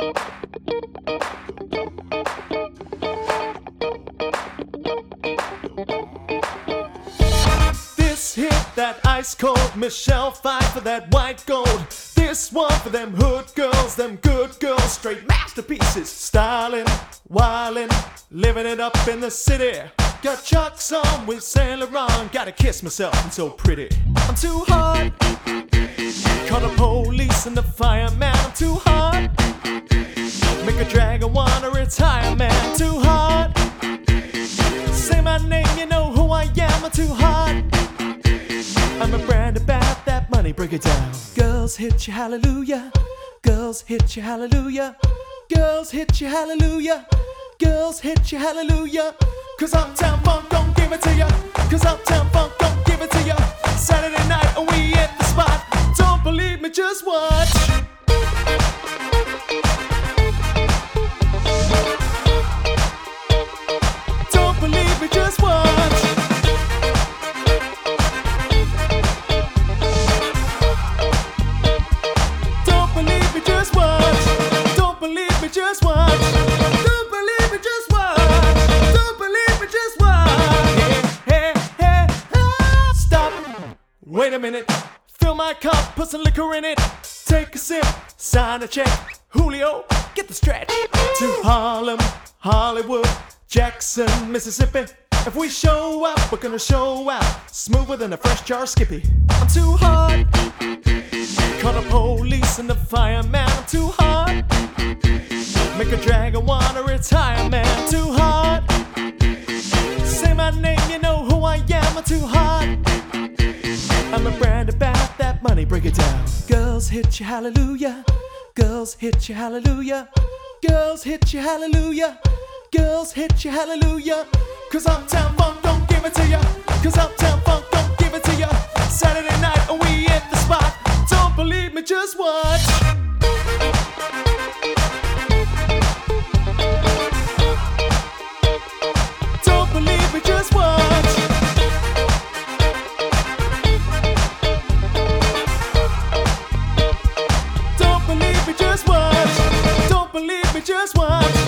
This hit that ice cold, Michelle fight for that white gold. This one for them hood girls, them good girls, straight masterpieces. Styling, wildin', living it up in the city. Got Chucks on with Saint Laurent, gotta kiss myself, I'm so pretty. I'm too hot, call the police and the fireman. I'm too hot, make a dragon wanna retire, man. I'm too hot, say my name, you know who I am. I'm too hot, I'm a brand about that money, break it down. Girls hit you hallelujah, girls hit you hallelujah, girls hit you hallelujah, girls hit you hallelujah. Cause Uptown Funk don't give it to ya, cause Uptown Funk don't give it to ya. Saturday night and we at the spot, don't believe me, just watch. Don't believe me, just watch. Don't believe me, just watch. Don't believe me, just watch. Don't believe me, just watch. Don't believe me, just watch. Hey, hey, hey, stop. Wait a minute. Fill my cup, put some liquor in it. Take a sip, sign a check. Julio, get the stretch. To Harlem, Hollywood, Jackson, Mississippi. If we show up, we're gonna show out. Smoother than a fresh jar of Skippy. I'm too hot, call the police and the fireman. I'm too hot, make a dragon wanna retire, man. I'm too hot, say my name, you know who I am. I'm too hot, I'm a brand about that money, break it down. Girls hit you hallelujah, girls hit you hallelujah, girls hit you hallelujah, girls hit you hallelujah. Cause Uptown Funk don't give it to ya, cause Uptown Funk don't give it to ya. Saturday night and we at the spot, don't believe me, just watch. Don't believe me, just watch. Don't believe me, just watch. Don't believe me, just watch.